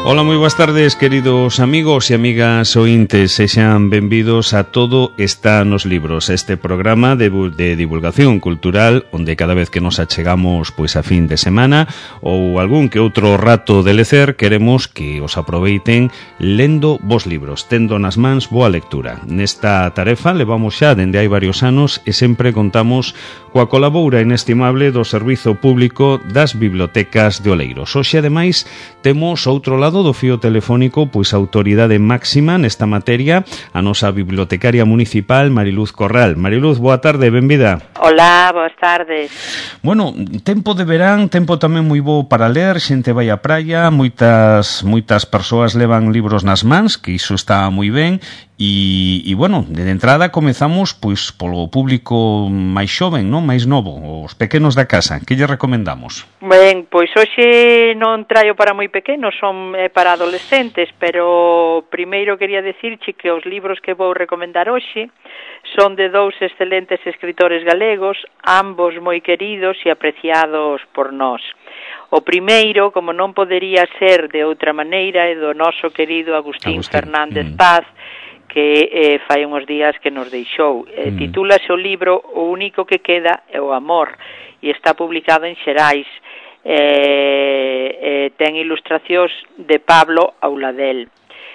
Ola, moi boas tardes, queridos amigos e amigas ointes. Sexan benvidos a Todo está nos libros, este programa de divulgación cultural onde cada vez que nos achegamos pois a fin de semana ou algún que outro rato de lecer, queremos que os aproveiten lendo vos libros, tendo nas mans boa lectura. Nesta tarefa levamos xa dende hai varios anos e sempre contamos coa colabora inestimable do Servizo Público das Bibliotecas de Oleiros. Hoxe, ademais, temos outro lado do fío telefónico, pois a autoridade máxima nesta materia, a nosa bibliotecaria municipal, Mariluz Corral. Mariluz, boa tarde, benvida. Hola, boas tardes. Bueno, tempo de verán, tempo tamén moi bo para ler, xente vai á praia, moitas persoas levan libros nas mans, que iso está moi ben, e bueno, de entrada comezamos pois polo público máis xoven, non? Máis novo, os pequenos da casa. Que lle recomendamos? Ben, pois hoxe non traio para moi pequenos, son para adolescentes, pero primeiro quería dicirche que os libros que vou recomendar hoxe son de dous excelentes escritores galegos, ambos moi queridos e apreciados por nós. O primeiro, como non podería ser de outra maneira, é do noso querido Agustín Fernández Paz, que fai uns días que nos deixou. Titúlase o libro O único que queda é o amor, e está publicado en Xerais. Ten ilustracións de Pablo Auladel.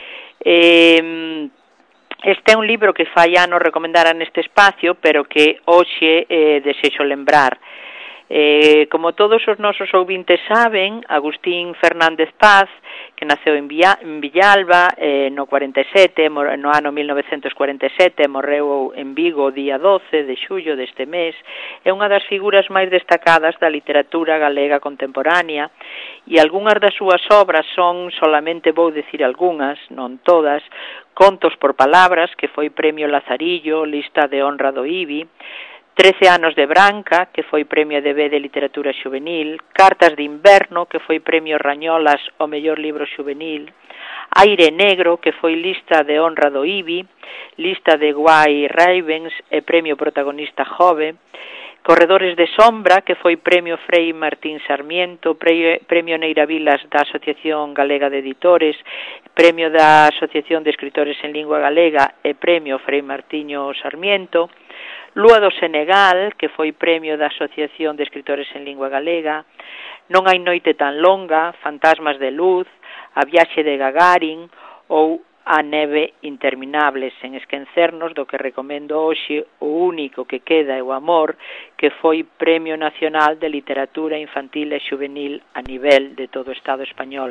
Este é un libro que fai anos recomendara neste espacio, pero que hoxe desexo lembrar. Como todos os nosos ouvintes saben, Agustín Fernández Paz, que naceu en Villalba no 47, no ano 1947, morreu en Vigo o día 12 de xullo deste mes, é unha das figuras máis destacadas da literatura galega contemporánea, e algunhas das súas obras son, solamente vou dicir algunhas, non todas, Contos por palabras, que foi Premio Lazarillo, Lista de honra do IBI, 13 anos de Branca, que foi Premio EDB de Literatura Xuvenil, Cartas de Inverno, que foi Premio Rañolas ao mellor libro xuvenil, Aire Negro, que foi Lista de honra do IBI, Lista de Guai Ravens e Premio Protagonista Jove, Corredores de Sombra, que foi Premio Frei Martín Sarmiento, Premio Neira Vilas da Asociación Galega de Editores, Premio da Asociación de Escritores en Lingua Galega e Premio Frei Martiño Sarmiento, Lúa do Senegal, que foi Premio da Asociación de Escritores en Lingua Galega, Non hai noite tan longa, Fantasmas de luz, A viaxe de Gagarin ou A neve interminable, sen esquecernos do que recomendo hoxe, O único que queda é o amor, que foi Premio Nacional de Literatura Infantil e Xuvenil a nivel de todo o Estado español.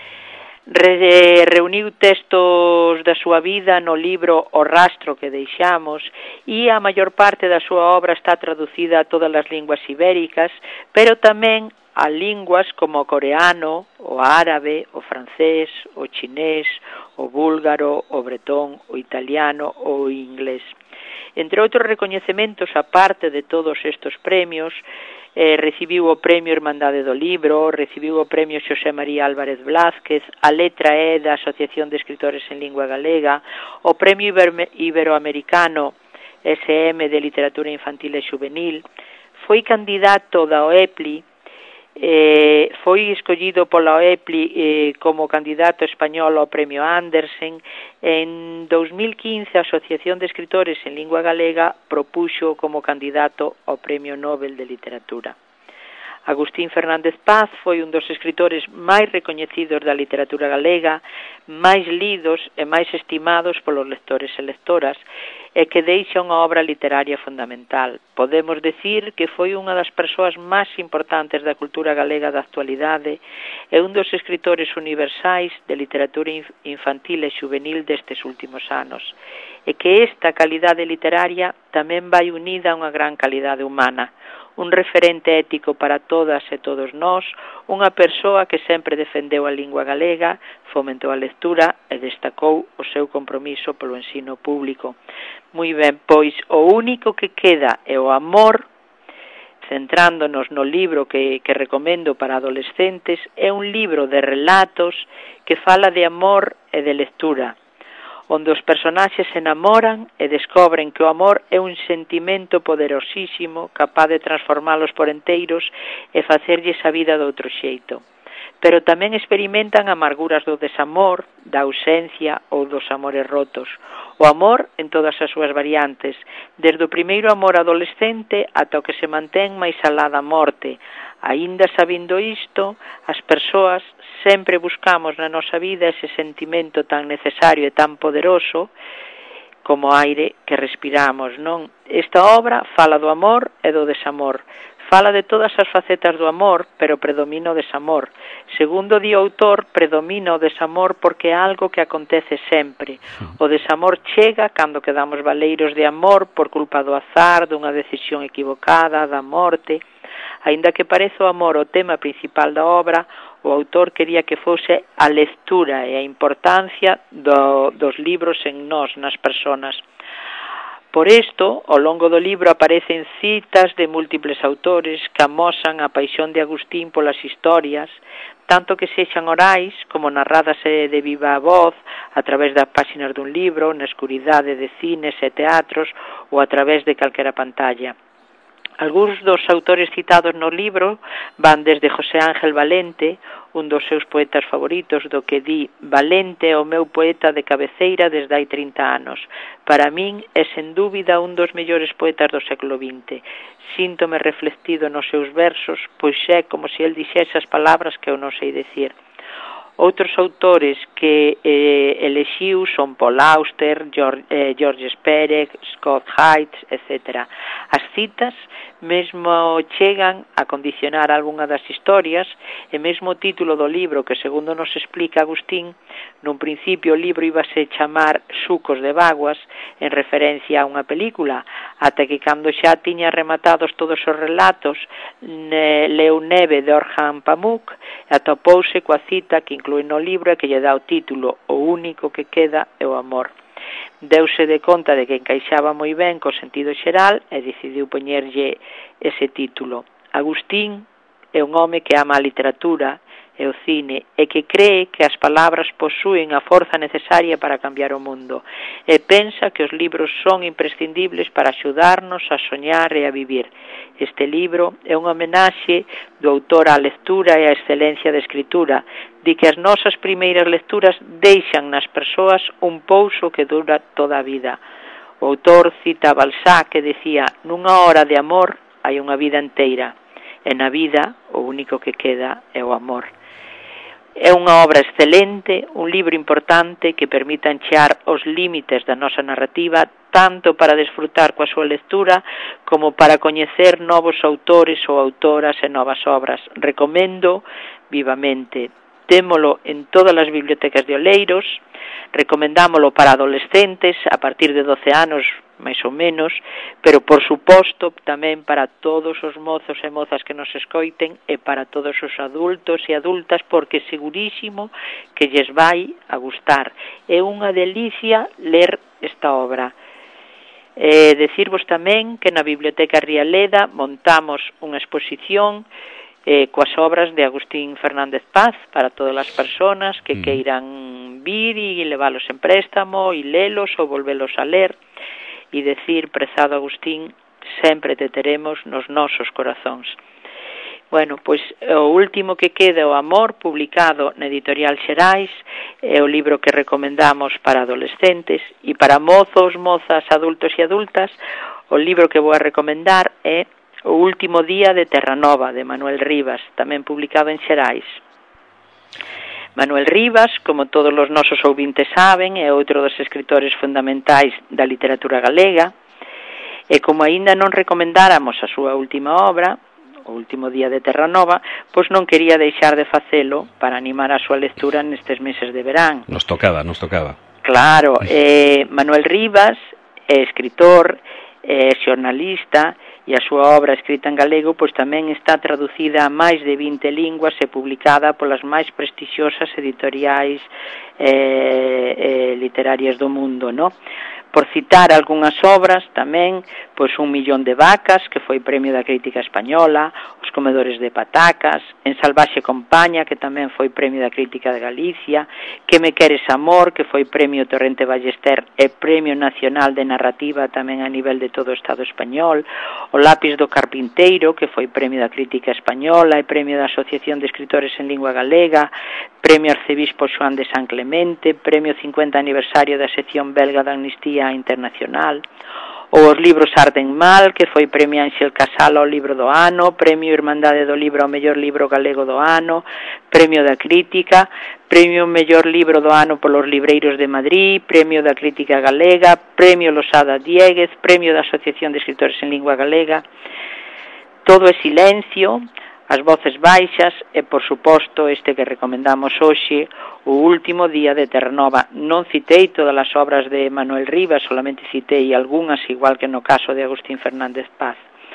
Reuniu textos da súa vida no libro O rastro que deixamos, e a maior parte da súa obra está traducida a todas as linguas ibéricas, pero tamén a linguas como o coreano, o árabe, o francés, o chinés, o búlgaro, o bretón, o italiano ou o inglés. Entre outros recoñecementos, a parte de todos estes premios, recibiu o Premio Irmandade do Libro, recibiu o Premio Xosé María Álvarez Blázquez, a letra E da Asociación de Escritores en Lingua Galega, o Premio Iberoamericano SM de Literatura Infantil e Xuvenil, foi candidato da OEPLI, foi escollido pola OEPLI como candidato español ao Premio Andersen. En 2015 a Asociación de Escritores en Lingua Galega propuxo como candidato ao Premio Nobel de Literatura. Agustín Fernández Paz foi un dos escritores máis recoñecidos da literatura galega, máis lidos e máis estimados polos lectores e lectoras, e que deixa unha obra literaria fundamental. Podemos decir que foi unha das persoas máis importantes da cultura galega da actualidade e un dos escritores universais de literatura infantil e xuvenil destes últimos anos, e que esta calidade literaria tamén vai unida a unha gran calidade humana, un referente ético para todas e todos nós, unha persoa que sempre defendeu a lingua galega, fomentou a lectura e destacou o seu compromiso polo ensino público. Moi ben, pois o único que queda é o amor, centrándonos no libro que recomendo para adolescentes, é un libro de relatos que fala de amor e de lectura, onde os personaxes se enamoran e descobren que o amor é un sentimento poderosísimo, capaz de transformalos por enteiros e facerlles a vida de outro xeito. pero tamén experimentan amarguras do desamor, da ausencia ou dos amores rotos. O amor en todas as súas variantes, desde o primeiro amor adolescente ata o que se mantén máis alá da morte. Aínda sabindo isto, as persoas sempre buscamos na nosa vida ese sentimento tan necesario e tan poderoso como aire que respiramos, non? Esta obra fala do amor e do desamor. Fala de todas as facetas do amor, pero predomina o desamor. Segundo di o autor, predomina o desamor porque é algo que acontece sempre. O desamor chega cando quedamos baleiros de amor por culpa do azar, dunha decisión equivocada, da morte. Aínda que parece o amor o tema principal da obra, o autor quería que fose a lectura e a importancia dos libros en nós, nas persoas. Por isto, ao longo do libro aparecen citas de múltiples autores que amosan a paixón de Agustín polas historias, tanto que sexan orais como narradas de viva voz a través das páxinas dun libro, na escuridade de cines e teatros ou a través de calquera pantalla. Algúns dos autores citados no libro van desde José Ángel Valente, un dos seus poetas favoritos, do que di: Valente é o meu poeta de cabeceira desde hai 30 anos. Para min é sen dúbida un dos mellores poetas do século XX. Síntome reflectido nos seus versos, pois é como se el dixese as palabras que eu non sei dicir. Outros autores que elexiu son Paul Auster, Georges Perec, Scott Haidt, etc. As citas mesmo chegan a condicionar algunha das historias e mesmo o título do libro, que segundo nos explica Agustín, nun principio o libro íbase chamar Sucos de Vaguas, en referencia a unha película, ata que cando xa tiña rematados todos os relatos, leu Neve de Orhan Pamuk e atopouse coa cita que inclúe no libro e que lle dá o título O único que queda é o amor. Deuse de conta de que encaixaba moi ben co sentido xeral e decidiu poñerlle ese título. Agustín é un home que ama a literatura e o cine e que cree que as palabras posúen a forza necesaria para cambiar o mundo e pensa que os libros son imprescindibles para axudarnos a soñar e a vivir. Este libro é unha homenaxe do autor á lectura e á excelencia de escritura. Di que as nosas primeiras lecturas deixan nas persoas un pouso que dura toda a vida. O autor cita a Balzac que decía: nunha hora de amor hai unha vida inteira e na vida o único que queda é o amor. É unha obra excelente, un libro importante que permite anchear os límites da nosa narrativa, tanto para desfrutar coa súa lectura como para coñecer novos autores ou autoras e novas obras. Recomendo vivamente. Témolo en todas as bibliotecas de Oleiros, recomendámolo para adolescentes a partir de 12 anos, máis ou menos, pero por suposto tamén para todos os mozos e mozas que nos escoiten e para todos os adultos e adultas, porque segurísimo que lles vai a gustar. É unha delicia ler esta obra. Decirvos tamén que na Biblioteca Rialeda montamos unha exposición coas obras de Agustín Fernández Paz para todas as persoas que queiran vir e leválos en préstamo e lelos ou volvelos a ler e decir: prezado Agustín, sempre te teremos nos nosos corazóns. Bueno, pois o último que queda, O amor, publicado na Editorial Xerais, é o libro que recomendamos para adolescentes e para mozos, mozas, adultos e adultas. O libro que vou a recomendar é O último día de Terranova, de Manuel Rivas, tamén publicado en Xerais. Manuel Rivas, como todos os nosos ouvintes saben, é outro dos escritores fundamentais da literatura galega, e como aínda non recomendáramos a súa última obra, O último día de Terranova, pois non quería deixar de facelo para animar a súa lectura nestes meses de verán. Nos tocaba. Claro, Manuel Rivas é escritor, é xornalista, e a súa obra escrita en galego pois tamén está traducida a máis de 20 linguas e publicada polas máis prestixiosas editoriais literarias do mundo, no? Por citar algunhas obras tamén, pois Un millón de vacas, que foi premio da crítica española, Os comedores de patacas, En salvaxe compaña, que tamén foi premio da crítica de Galicia, Que me queres amor, que foi premio Torrente Ballester e premio nacional de narrativa tamén a nivel de todo o Estado español, O lápis do carpinteiro, que foi premio da crítica española e premio da Asociación de Escritores en Lingua Galega, premio Arcebispo Xoán de San Clemente, premio 50 aniversario da sección belga da Amnistía Internacional, ou Os libros arden mal, que foi premio Ángel Casal ao libro do ano, premio Irmandade do Libro ao mellor libro galego do ano, premio da crítica, premio mellor libro do ano polos libreiros de Madrid, premio da crítica galega, premio Losada Dieguez, premio da Asociación de Escritores en Lingua Galega. Todo é silencio, as voces baixas e, por suposto, este que recomendamos hoxe, O último día de Terranova. Non citei todas as obras de Manuel Rivas, solamente citei algunhas, igual que no caso de Agustín Fernández Paz.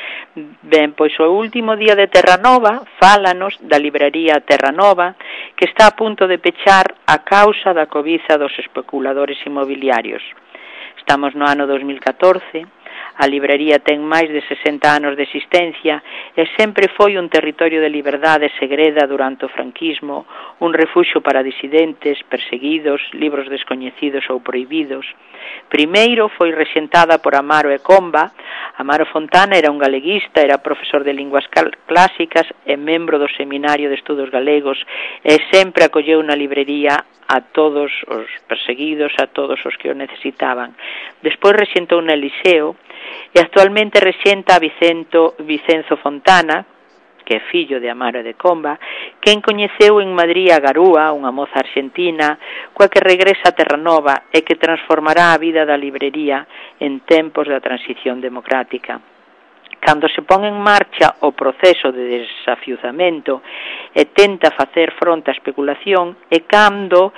Ben, pois o último día de Terranova fálanos da libraría Terranova, que está a punto de pechar a causa da cobiza dos especuladores inmobiliarios. Estamos no ano 2014, a libraría ten máis de 60 anos de existencia e sempre foi un territorio de liberdade segreda durante o franquismo, un refuxio para disidentes, perseguidos, libros descoñecidos ou prohibidos. Primeiro foi rexentada por Amaro e Comba. Amaro Fontana era un galeguista, era profesor de linguas clásicas e membro do Seminario de Estudos Galegos e sempre acolleu na librería a todos os perseguidos, a todos os que o necesitaban. Despois rexentou no Eliseo e actualmente rexenta a Vicenzo Fontana, que é fillo de Amaro e de Comba, quen coñeceu en Madrid a Garúa, unha moza arxentina, coa que regresa a Terranova e que transformará a vida da librería en tempos da transición democrática. Cando se pon en marcha o proceso de desafiuzamento e tenta facer fronte á especulación, e cando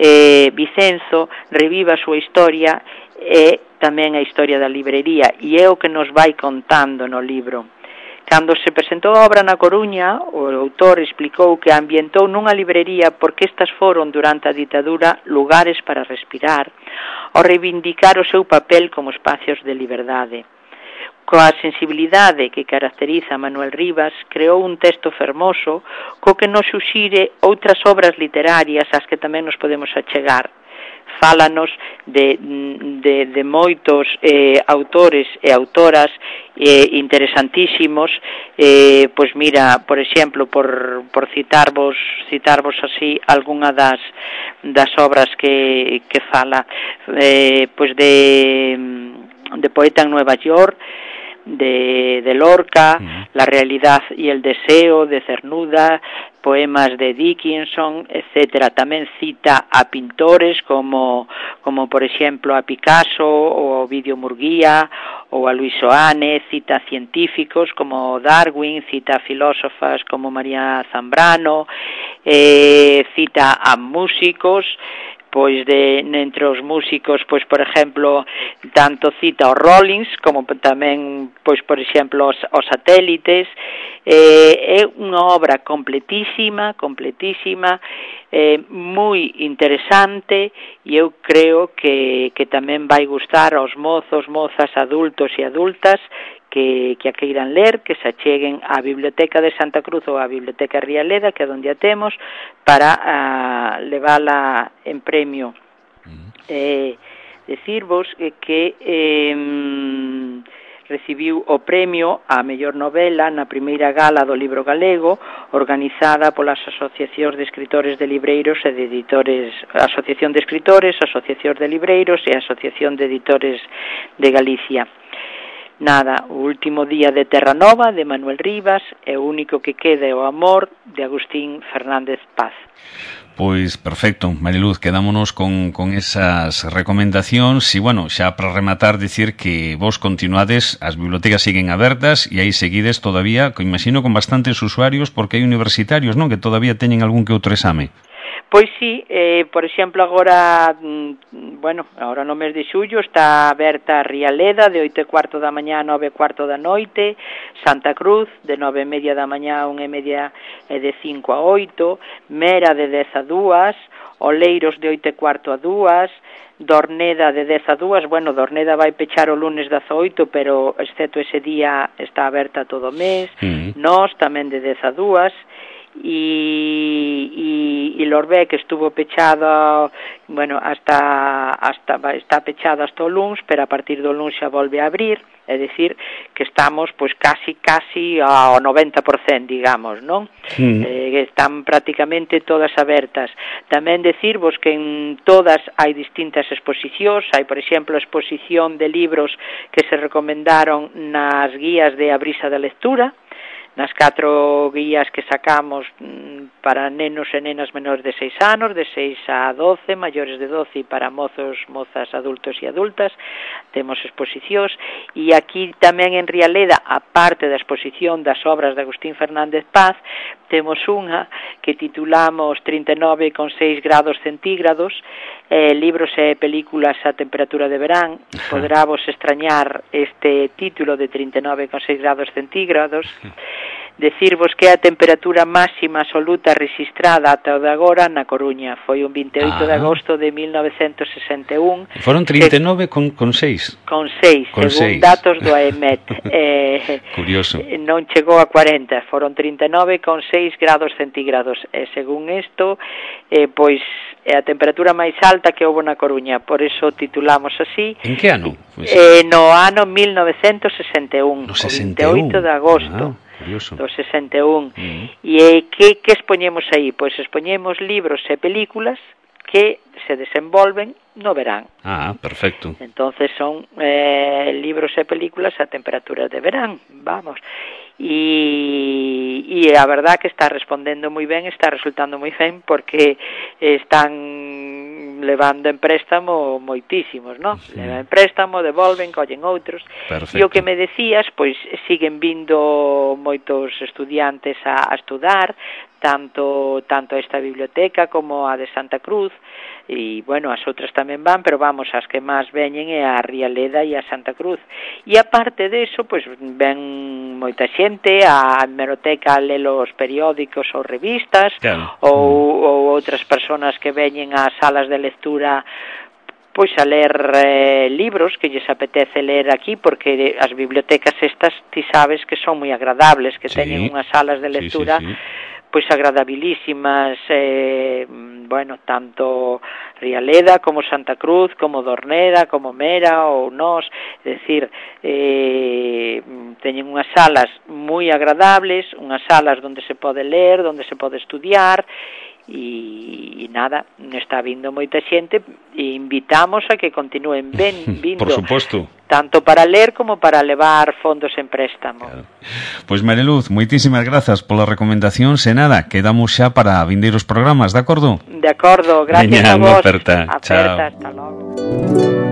Vicenzo reviva a súa historia e tamén a historia da librería, e é o que nos vai contando no libro. Cando se presentou a obra na Coruña, o autor explicou que a ambientou nunha librería porque estas foron, durante a ditadura, lugares para respirar, ao reivindicar o seu papel como espacios de liberdade. Coa sensibilidade que caracteriza a Manuel Rivas, creou un texto fermoso co que nos suxire outras obras literarias ás que tamén nos podemos achegar. Fálanos de moitos autores e autoras interesantísimos, pois mira, por exemplo, por citarvos así algunha das obras que fala, pois de Poeta en Nueva York, de Lorca, La realidad y el deseo, de Cernuda, poemas de Dickinson, etcétera. Tamén cita a pintores como por exemplo a Picasso ou Ovidio Murguía ou a Luis Soane, cita a científicos como Darwin, cita a filósofas como María Zambrano, cita a músicos. Pois entre os músicos, pois por exemplo, tanto cita os Rollins como tamén, pois por exemplo, os Satélites. É unha obra completísima, moi interesante, e eu creo que tamén vai gustar aos mozos, mozas, adultos e adultas que a queiran ler, que se acheguen á Biblioteca de Santa Cruz ou á Biblioteca Rialeda, que é onde a temos, para levala en premio. Decirvos que recibiu o premio á mellor novela na primeira gala do libro galego, organizada polas asociacións de escritores de libreiros e de editores, Asociación de Escritores, Asociación de Libreiros e Asociación de Editores de Galicia. Nada, o último día de Terranova, de Manuel Rivas, e o único que queda é o amor, de Agustín Fernández Paz. Pois perfecto, Mariluz, quedámonos con esas recomendacións e, bueno, xa para rematar, dicir que vos continuades, as bibliotecas siguen abertas e aí seguides todavía, que imagino con bastantes usuarios, porque hai universitarios, non?, que todavía teñen algún que outro exame. Pois sí, por exemplo, agora no mes de xullo está aberta a Rialeda de 8:15 da mañá a 9:15 da noite, Santa Cruz de 9:30 da mañá a 1:30 e de 5 a 8, Mera de 10 a 2, Oleiros de 8:15 a 2, Dorneda de 10 a 2, bueno, Dorneda vai pechar o lunes 18, pero excepto ese día está aberta todo o mes, Nós tamén de 10 a 2, e Lorbe, que estuvo pechado, bueno, está pechado hasta o luns, pero a partir do luns xa volve a abrir, é dicir, que estamos pois casi ao 90%, digamos, non? Están prácticamente todas abertas. Tamén decirvos que en todas hai distintas exposicións, hai, por exemplo, a exposición de libros que se recomendaron nas guías de A Brisa da Lectura, nas 4 guías que sacamos para nenos e nenas menores de 6 anos, de 6 a 12, maiores de 12 e para mozos, mozas, adultos e adultas, temos exposicións, e aquí tamén en Rialeda, a parte da exposición das obras de Agustín Fernández Paz, temos unha que titulamos 39,6 grados centígrados, libros e películas a temperatura de verán. Poderá vos extrañar este título de 39,6 grados centígrados. Decirvos que a temperatura máxima absoluta registrada ata o de agora na Coruña foi un 28 de agosto de 1961. Foron 39,6. Con 6, según datos do AEMET. Curioso. Non chegou a 40, foron 39,6 grados centígrados. E según isto, pois é a temperatura máis alta que houve na Coruña, por eso titulamos así. En que ano? Pues, no ano 1961, no 61. O 28 de agosto. Curioso. Do 61. E que expoñemos aí? Pois expoñemos libros e películas que se desenvolven no verán. Perfecto. Entonces son libros e películas a temperatura de verán, vamos. E a verdad que está respondendo moi ben, está resultando moi ben, porque están levando en préstamo moitísimos, non? Levan en préstamo, devolven, collen outros. Perfecto. E o que me decías, pois siguen vindo moitos estudiantes a estudar, tanto a esta biblioteca como a de Santa Cruz, e, bueno, as outras tamén van, pero vamos, as que máis veñen é a Rialeda e a Santa Cruz. E aparte deso, pois ven moita xente á hemeroteca a ler os periódicos ou revistas, claro. ou outras persoas que veñen ás salas de lectura pois a ler libros que lles apetece ler aquí, porque as bibliotecas estas, ti sabes que son moi agradables, que teñen unhas salas de lectura pois agradabilísimas, bueno, tanto Rialeda como Santa Cruz, como Dorneda, como Mera ou Nós, é dicir, teñen unhas salas moi agradables, unhas salas onde se pode ler, onde se pode estudiar, e nada, está vindo moita xente e invitamos a que continúen vindo. Por suposto. Tanto para ler como para levar fondos en préstamo. Claro. Pois Mariluz, moitísimas grazas pola recomendación, e nada, quedamos xa para vindeiros programas, de acordo? De acordo, gracias a vos. Aperta. Chao. Hasta logo.